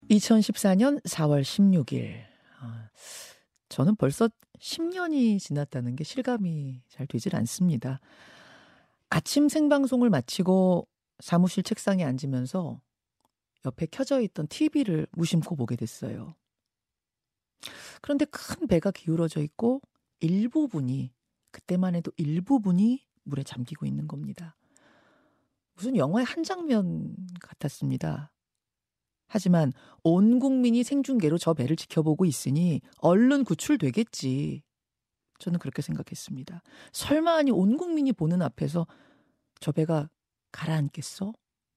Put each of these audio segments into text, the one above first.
2014년 4월 16일. 저는 벌써 10년이 지났다는 게 실감이 잘 되질 않습니다. 아침 생방송을 마치고 사무실 책상에 앉으면서 옆에 켜져 있던 TV를 무심코 보게 됐어요. 그런데 큰 배가 기울어져 있고 일부분이, 그때만 해도 일부분이 물에 잠기고 있는 겁니다. 무슨 영화의 한 장면 같았습니다. 하지만 온 국민이 생중계로 저 배를 지켜보고 있으니 얼른 구출되겠지. 저는 그렇게 생각했습니다. 설마 아니 온 국민이 보는 앞에서 저 배가 가라앉겠어?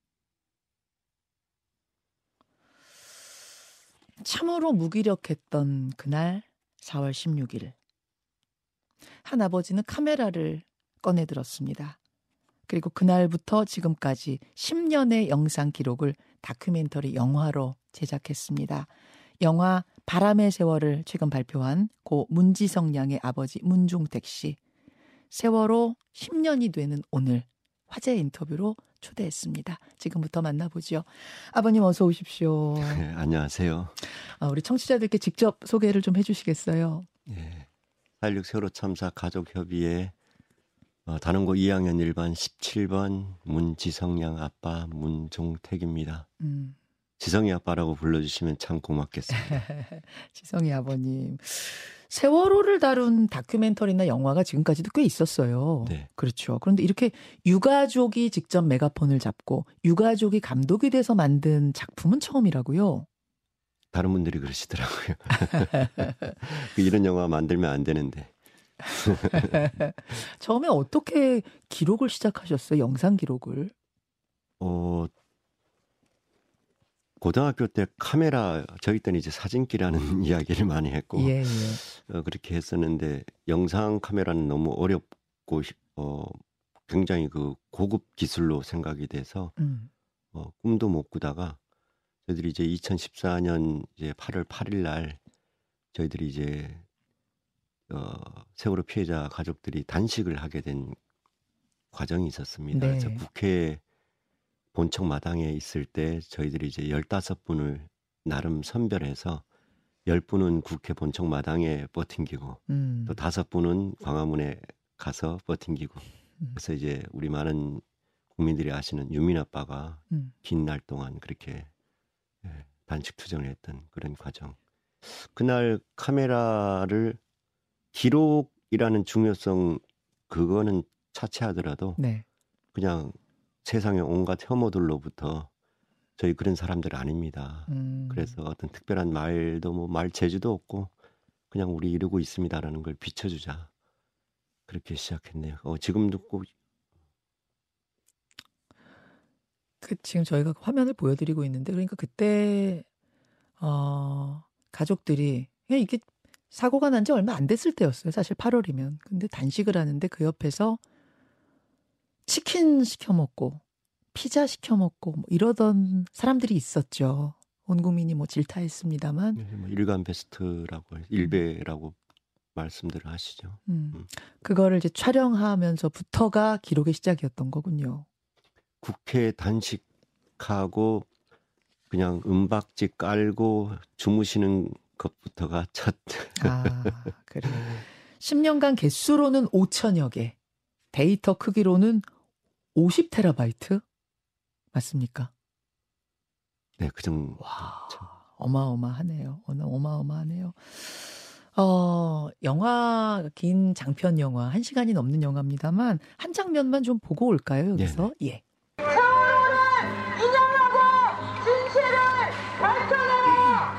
참으로 무기력했던 그날 4월 16일. 한 아버지는 카메라를 꺼내들었습니다. 그리고 그날부터 지금까지 10년의 영상 기록을 다큐멘터리 영화로 제작했습니다. 영화 바람의 세월을 최근 발표한 고 문지성 양의 아버지 문중택 씨. 세월호 10년이 되는 오늘 화제 인터뷰로 초대했습니다. 지금부터 만나보죠. 아버님 어서 오십시오. 네, 안녕하세요. 우리 청취자들께 직접 소개를 좀 해주시겠어요? 네, 4.16 세월호 참사 가족협의회 단원고 2학년 1반 17번 문지성양 아빠 문종택입니다. 지성이 아빠라고 불러주시면 참 고맙겠습니다. 지성이 아버님. 세월호를 다룬 다큐멘터리나 영화가 지금까지도 꽤 있었어요. 네. 그렇죠. 그런데 이렇게 유가족이 직접 메가폰을 잡고 유가족이 감독이 돼서 만든 작품은 처음이라고요? 다른 분들이 그러시더라고요. 이런 영화 만들면 안 되는데. 처음에 어떻게 기록을 시작하셨어요? 영상 기록을? 고등학교 때 카메라 저희 때는 이제 사진기라는 이야기를 많이 했고 예. 그렇게 했었는데 영상 카메라는 너무 어렵고 굉장히 그 고급 기술로 생각이 돼서 꿈도 못 꾸다가 저희들이 이제 2014년 이제 8월 8일 날 저희들이 이제 세월호 피해자 가족들이 단식을 하게 된 과정이 있었습니다. 네. 그래서 국회 본청 마당에 있을 때 저희들이 이제 15분을 나름 선별해서 10분은 국회 본청 마당에 버팅기고 또 5분은 광화문에 가서 버팅기고 그래서 이제 우리 많은 국민들이 아시는 유민 아빠가 긴 날 동안 그렇게 단식 투쟁을 했던 그런 과정. 그날 카메라를 기록이라는 중요성 그거는 차치하더라도 네. 그냥 세상의 온갖 혐오들로부터 저희 그런 사람들 아닙니다. 그래서 어떤 특별한 말도 뭐 말 재주도 없고 그냥 우리 이러고 있습니다라는 걸 비춰주자. 그렇게 시작했네요. 지금도 꼭 지금 저희가 화면을 보여드리고 있는데 그러니까 그때 가족들이 그냥 이게 사고가 난 지 얼마 안 됐을 때였어요. 사실 8월이면. 근데 단식을 하는데 그 옆에서 치킨 시켜 먹고 피자 시켜 먹고 뭐 이러던 사람들이 있었죠. 온 국민이 뭐 질타했습니다만. 일간 베스트라고 일베라고 말씀들을 하시죠. 그거를 이제 촬영하면서부터가 기록의 시작이었던 거군요. 국회 단식하고 그냥 은박지 깔고 주무시는 것부터가 첫. 그래. 10년간 개수로는 5천여 개, 데이터 크기로는 50테라바이트? 맞습니까? 네, 그 정도. 와, 어마어마하네요. 어마어마하네요. 영화, 긴 장편 영화, 1시간이 넘는 영화입니다만, 한 장면만 좀 보고 올까요, 여기서? 네네. 예. 세월호는 인정하고 진실을 밝혀내라!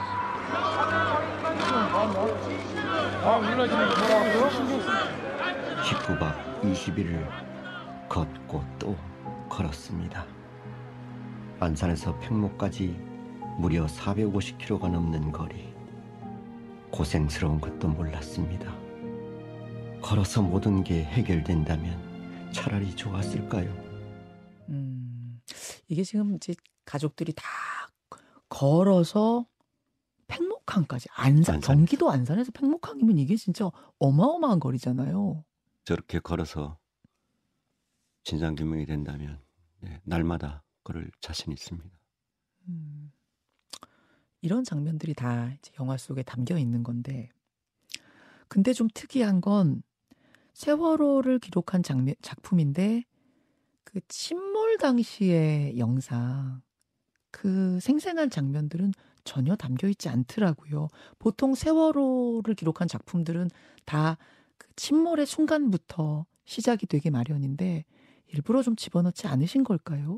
(19박 20일을) 걷고 또 걸었습니다. 안산에서 팽목까지 무려 450km가 넘는 거리. 고생스러운 것도 몰랐습니다. 걸어서 모든 게 해결된다면 차라리 좋았을까요? 이게 지금 이제 가족들이 다 걸어서 팽목항까지 안산. 경기도 안산에서 팽목항이면 이게 진짜 어마어마한 거리잖아요. 저렇게 걸어서 진상규명이 된다면 날마다 걸을 자신 있습니다. 이런 장면들이 다 이제 영화 속에 담겨 있는 건데, 근데 좀 특이한 건 세월호를 기록한 작품인데 그 침몰 당시의 영상, 그 생생한 장면들은 전혀 담겨 있지 않더라고요. 보통 세월호를 기록한 작품들은 다 그 침몰의 순간부터 시작이 되기 마련인데 일부러 좀 집어넣지 않으신 걸까요?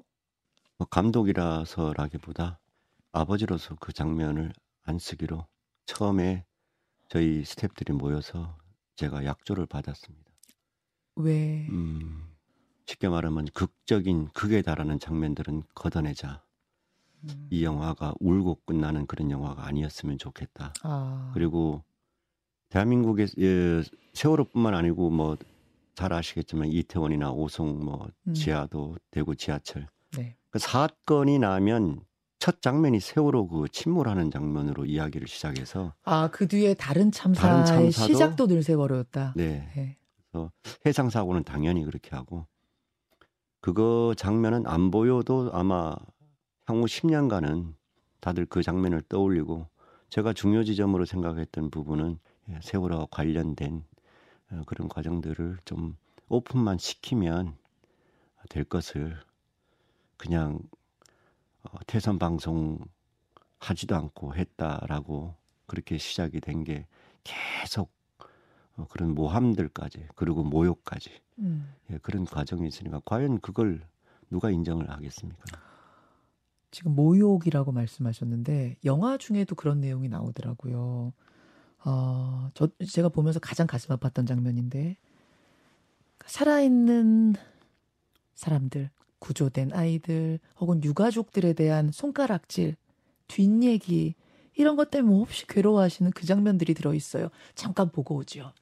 감독이라서라기보다 아버지로서 그 장면을 안 쓰기로 처음에 저희 스태프들이 모여서 제가 약조를 받았습니다. 왜? 쉽게 말하면 극에 달하는 장면들은 걷어내자. 이 영화가 울고 끝나는 그런 영화가 아니었으면 좋겠다. 그리고 대한민국의 세월호뿐만 아니고 뭐 잘 아시겠지만 이태원이나 오송 뭐 지하도 대구 지하철. 네. 그 사건이 나면 첫 장면이 세월호 그 침몰하는 장면으로 이야기를 시작해서 그 뒤에 다른 참사의 시작도 늘 세월호였다. 네. 네. 그래서 해상 사고는 당연히 그렇게 하고 그거 장면은 안 보여도 아마 향후 10년간은 다들 그 장면을 떠올리고 제가 중요 지점으로 생각했던 부분은 세월호와 관련된 그런 과정들을 좀 오픈만 시키면 될 것을 그냥 태선 방송 하지도 않고 했다라고 그렇게 시작이 된 게 계속 그런 모함들까지 그리고 모욕까지 그런 과정이 있으니까 과연 그걸 누가 인정을 하겠습니까? 지금 모욕이라고 말씀하셨는데 영화 중에도 그런 내용이 나오더라고요. 제가 보면서 가장 가슴 아팠던 장면인데 살아있는 사람들, 구조된 아이들 혹은 유가족들에 대한 손가락질, 뒷얘기 이런 것 때문에 몹시 괴로워하시는 그 장면들이 들어있어요. 잠깐 보고 오죠.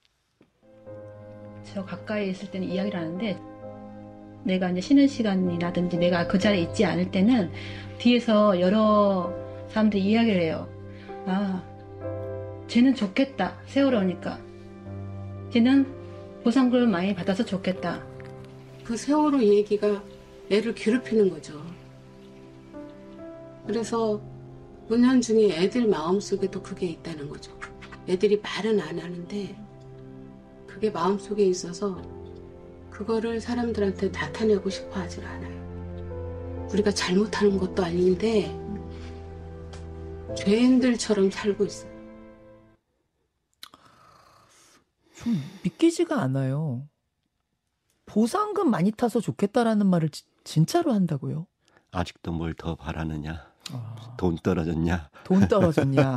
저 가까이 있을 때는 이야기를 하는데 내가 이제 쉬는 시간이라든지 내가 그 자리에 있지 않을 때는 뒤에서 여러 사람들이 이야기를 해요. 쟤는 좋겠다. 세월호니까. 쟤는 보상금을 많이 받아서 좋겠다. 그 세월호 얘기가 애를 괴롭히는 거죠. 그래서 은연중에 애들 마음속에도 그게 있다는 거죠. 애들이 말은 안 하는데 그게 마음속에 있어서 그거를 사람들한테 나타내고 싶어 하질 않아요. 우리가 잘못하는 것도 아닌데 죄인들처럼 살고 있어요. 좀 믿기지가 않아요. 보상금 많이 타서 좋겠다라는 말을 진짜로 한다고요? 아직도 뭘 더 바라느냐? 돈 떨어졌냐? 돈 떨어졌냐?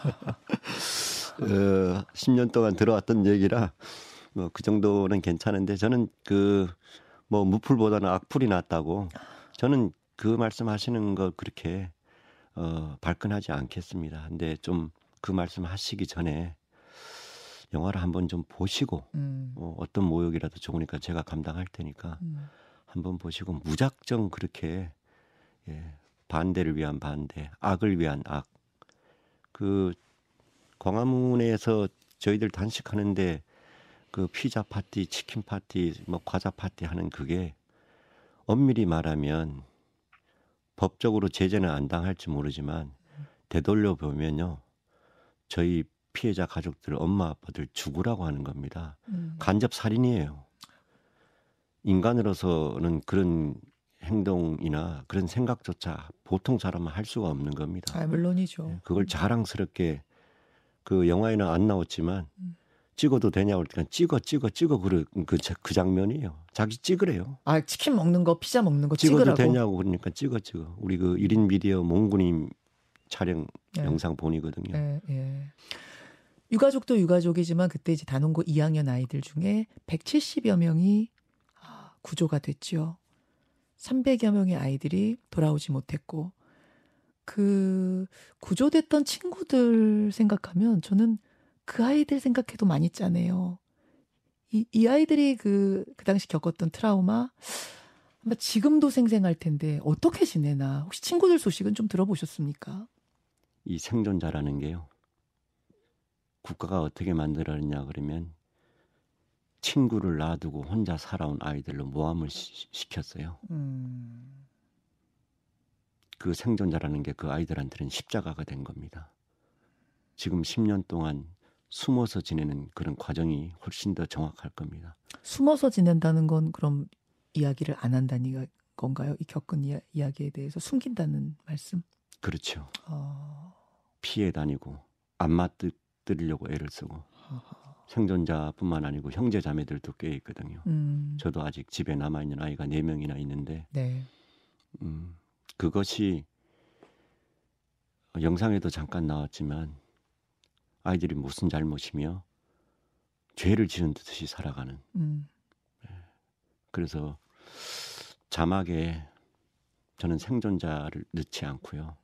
10년 동안 들어왔던 얘기라 뭐 그 정도는 괜찮은데 저는 뭐 무풀보다는 악풀이 낫다고 저는 그 말씀하시는 거 그렇게 발끈하지 않겠습니다. 근데 좀 그 말씀하시기 전에 영화를 한번 좀 보시고 어떤 모욕이라도 좋으니까 제가 감당할 테니까 한번 보시고 무작정 그렇게 반대를 위한 반대, 악을 위한 악. 그 광화문에서 저희들 단식하는데 그 피자 파티, 치킨 파티, 뭐 과자 파티 하는 그게 엄밀히 말하면 법적으로 제재는 안 당할지 모르지만 되돌려 보면요, 저희 피해자 가족들 엄마 아빠들 죽으라고 하는 겁니다. 간접 살인이에요. 인간으로서는 그런 행동이나 그런 생각조차 보통 사람은 할 수가 없는 겁니다. 물론이죠. 그걸 자랑스럽게 그 영화에는 안 나왔지만 찍어도 되냐고 그러니까 찍어 그 장면이에요. 자기 찍으래요. 치킨 먹는 거, 피자 먹는 거 찍어도 찍으라고. 되냐고 그러니까 찍어. 우리 그 1인 미디어 몽구님 촬영 영상 본이거든요. 유가족도 유가족이지만 그때 이제 단원고 2학년 아이들 중에 170여 명이 구조가 됐죠. 300여 명의 아이들이 돌아오지 못했고 그 구조됐던 친구들 생각하면 저는 그 아이들 생각해도 많이 짠해요. 이 아이들이 그 당시 겪었던 트라우마 아마 지금도 생생할 텐데 어떻게 지내나 혹시 친구들 소식은 좀 들어보셨습니까? 이 생존자라는 게요. 국가가 어떻게 만들었냐 그러면 친구를 놔두고 혼자 살아온 아이들로 모함을 시켰어요. 그 생존자라는 게 그 아이들한테는 십자가가 된 겁니다. 지금 10년 동안 숨어서 지내는 그런 과정이 훨씬 더 정확할 겁니다. 숨어서 지낸다는 건 그럼 이야기를 안 한다는 건가요? 이 겪은 이야기에 대해서 숨긴다는 말씀? 그렇죠. 피해 다니고 안 맞들려고 애를 쓰고 생존자뿐만 아니고 형제 자매들도 꽤 있거든요. 저도 아직 집에 남아있는 아이가 4명이나 있는데 네. 그것이 영상에도 잠깐 나왔지만 아이들이 무슨 잘못이며 죄를 지은 듯이 살아가는. 그래서 자막에 저는 생존자를 넣지 않고요.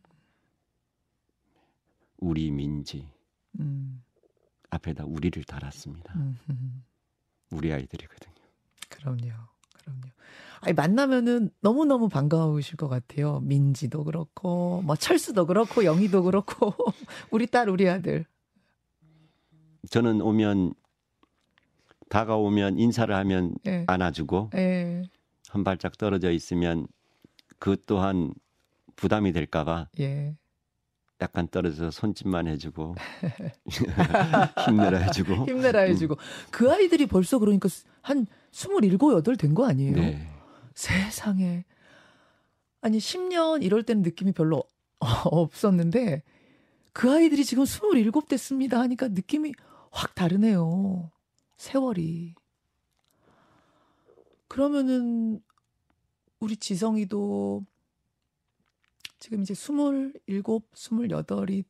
우리 민지 앞에다 우리를 달았습니다. 우리 아이들이거든요. 그럼요. 아니, 만나면은 너무너무 반가우실 것 같아요. 민지도 그렇고 뭐 철수도 그렇고 영희도 그렇고 우리 딸 우리 아들. 저는 다가오면 인사를 하면 예. 안아주고 예. 한 발짝 떨어져 있으면 그 또한 부담이 될까 봐 예. 약간 떨어져서 손짓만 해주고 힘내라 해주고 그 아이들이 벌써 그러니까 한 27, 8 된 거 아니에요? 네. 세상에. 아니 10년 이럴 때는 느낌이 별로 없었는데 그 아이들이 지금 27 됐습니다 하니까 느낌이 확 다르네요. 세월이. 그러면은 우리 지성이도 지금 이제 27, 28이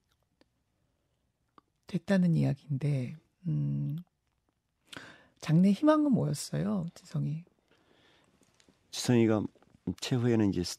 됐다는 이야기인데 장래 희망은 뭐였어요, 지성이? 지성이가 최후에는 이제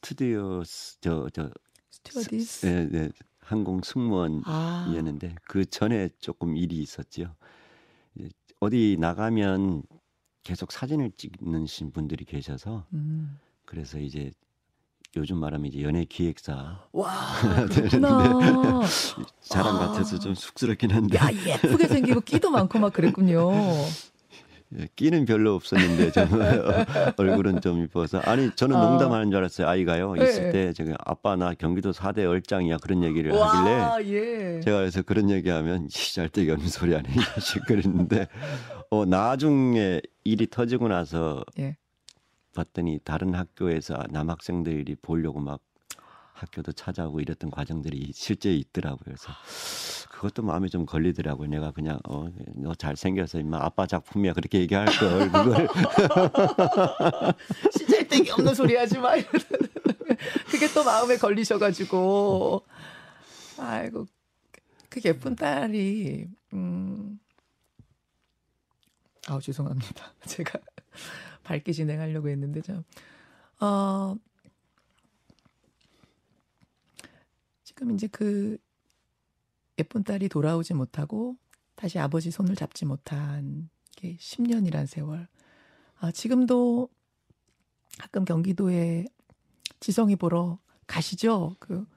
스튜어디스? 네, 항공 승무원이었는데 그 전에 조금 일이 있었죠. 어디 나가면 계속 사진을 찍는 분들이 계셔서 그래서 이제 요즘 말하면 이제 연예 기획사. 와, 그렇구나. 자랑 같아서 좀 쑥스럽긴 한데. 야, 예쁘게 생기고 끼도 많고 막 그랬군요. 끼는 별로 없었는데 좀 얼굴은 좀 이뻐서. 아니 저는 농담하는 줄 알았어요. 아이가요. 있을 때 제가 아빠 나 경기도 4대 얼짱이야 그런 얘기를 하길래 예. 제가 그래서 그런 얘기하면 짤데기 없는 소리 아니야 이 자식 그랬는데 나중에 일이 터지고 나서 봤더니 다른 학교에서 남학생들이 보려고 막 학교도 찾아오고 이랬던 과정들이 실제 있더라고요. 그래서 그것도 마음에 좀 걸리더라고요. 내가 그냥 너 잘생겨서 임마 아빠 작품이야 그렇게 얘기할 걸 그걸 시잘데기 없는 소리 하지 마. 그게 또 마음에 걸리셔가지고 아이고 그 예쁜 딸이 죄송합니다. 제가 밝게 진행하려고 했는데 참 지금 이제 그 예쁜 딸이 돌아오지 못하고 다시 아버지 손을 잡지 못한 게 10년이란 세월. 지금도 가끔 경기도에 지성이 보러 가시죠?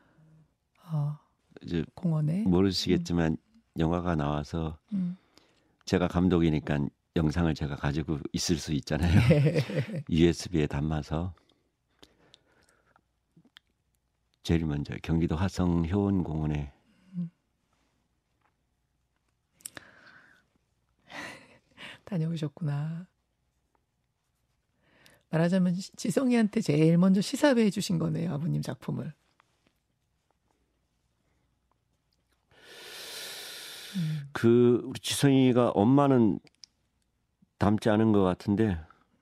이제 공원에. 모르시겠지만 영화가 나와서 제가 감독이니까 영상을 제가 가지고 있을 수 있잖아요. USB에 담아서 제일 먼저 경기도 화성 효원공원에 다녀오셨구나. 말하자면 지성이한테 제일 먼저 시사회 해주신 거네요. 아버님 작품을. 우리 지성이가 엄마는 닮지 않은 것 같은데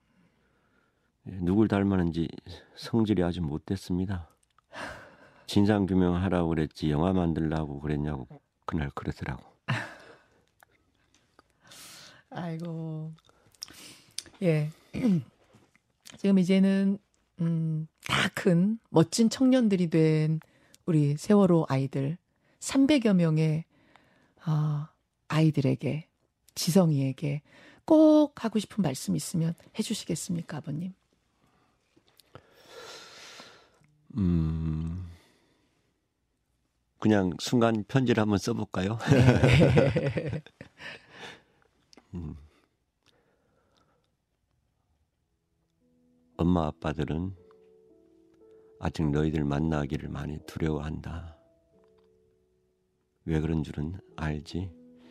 누굴 닮았는지 성질이 아주 못됐습니다. 진상규명하라고 그랬지 영화 만들라고 그랬냐고 그날 그러더라고. 아이고. 예. 지금 이제는 다 큰 멋진 청년들이 된 우리 세월호 아이들 300여 명의 아이들에게 지성이에게 꼭 하고 싶은 말씀 있으면 해주시겠습니까, 아버님? 그냥 순간 편지를 한번 써볼까요? 네. 엄마 아빠들은 아직 너희들 만나기를 많이 두려워한다. 왜 그런 줄은 알지?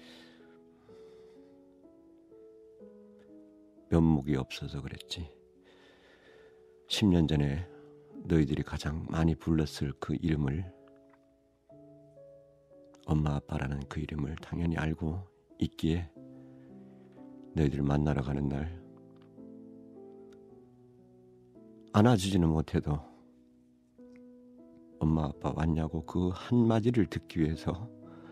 면목이 없어서 그랬지. 10년 전에 너희들이 가장 많이 불렀을 그 이름을, 엄마 아빠라는 그 이름을 당연히 알고 있기에 너희들 만나러 가는 날 안아주지는 못해도 엄마 아빠 왔냐고 그 한마디를 듣기 위해서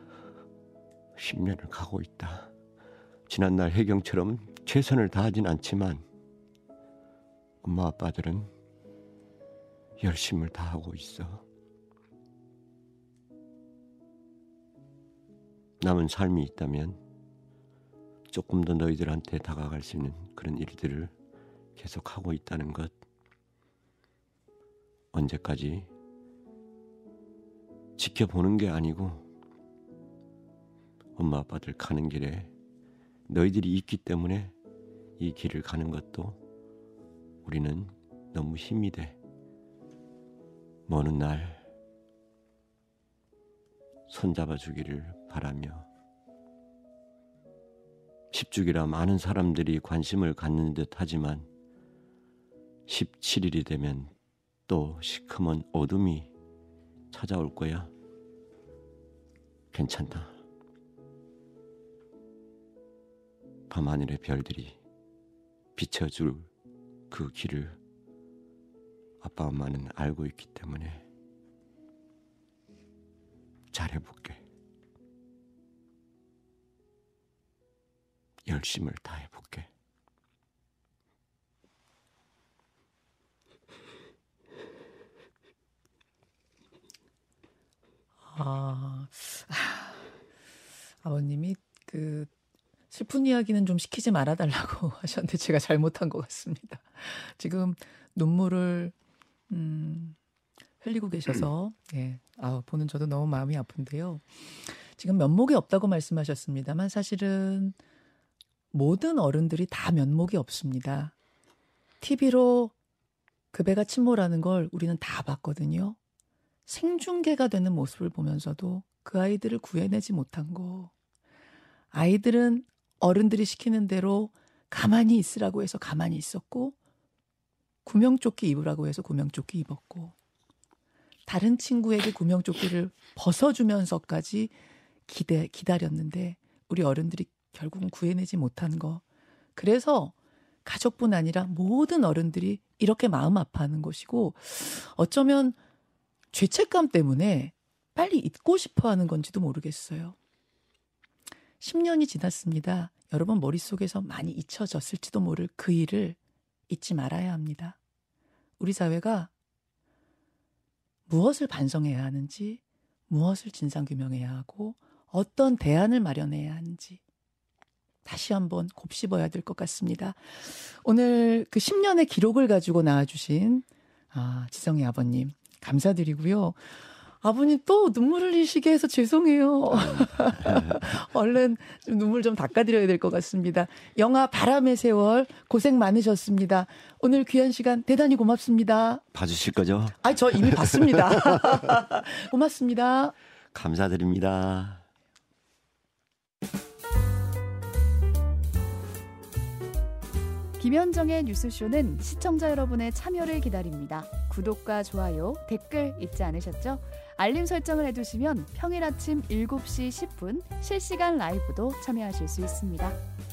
10년을 가고 있다. 지난날 혜경처럼 최선을 다하진 않지만 엄마 아빠들은 열심을 다하고 있어. 남은 삶이 있다면 조금 더 너희들한테 다가갈 수 있는 그런 일들을 계속하고 있다는 것, 언제까지 지켜보는 게 아니고 엄마 아빠들 가는 길에 너희들이 있기 때문에 이 길을 가는 것도 우리는 너무 힘이 돼. 먼 날 손잡아 주기를 바라며, 10주기라 많은 사람들이 관심을 갖는 듯 하지만 17일이 되면 또 시커먼 어둠이 찾아올 거야. 괜찮다. 밤하늘의 별들이 비춰줄 그 길을 아빠 엄마는 알고 있기 때문에 잘해볼게. 열심을 다해볼게. 아버님이 그 슬픈 이야기는 좀 시키지 말아달라고 하셨는데 제가 잘못한 것 같습니다. 지금 눈물을 흘리고 계셔서 보는 저도 너무 마음이 아픈데요. 지금 면목이 없다고 말씀하셨습니다만 사실은 모든 어른들이 다 면목이 없습니다. TV로 그 배가 침몰하는 걸 우리는 다 봤거든요. 생중계가 되는 모습을 보면서도 그 아이들을 구해내지 못한 거. 아이들은 어른들이 시키는 대로 가만히 있으라고 해서 가만히 있었고, 구명조끼 입으라고 해서 구명조끼 입었고, 다른 친구에게 구명조끼를 벗어주면서까지 기다렸는데 우리 어른들이 결국은 구해내지 못한 거. 그래서 가족뿐 아니라 모든 어른들이 이렇게 마음 아파하는 것이고, 어쩌면 죄책감 때문에 빨리 잊고 싶어하는 건지도 모르겠어요. 10년이 지났습니다. 여러분 머릿속에서 많이 잊혀졌을지도 모를 그 일을 잊지 말아야 합니다. 우리 사회가 무엇을 반성해야 하는지, 무엇을 진상규명해야 하고 어떤 대안을 마련해야 하는지 다시 한번 곱씹어야 될 것 같습니다. 오늘 그 10년의 기록을 가지고 나와주신 지성이 아버님 감사드리고요. 아버님 또 눈물 흘리시게 해서 죄송해요. 얼른 좀 눈물 좀 닦아드려야 될 것 같습니다. 영화 바람의 세월 고생 많으셨습니다. 오늘 귀한 시간 대단히 고맙습니다. 봐주실 거죠? 저 이미 봤습니다. 고맙습니다. 감사드립니다. 김현정의 뉴스쇼는 시청자 여러분의 참여를 기다립니다. 구독과 좋아요, 댓글 잊지 않으셨죠? 알림 설정을 해두시면 평일 아침 7시 10분 실시간 라이브도 참여하실 수 있습니다.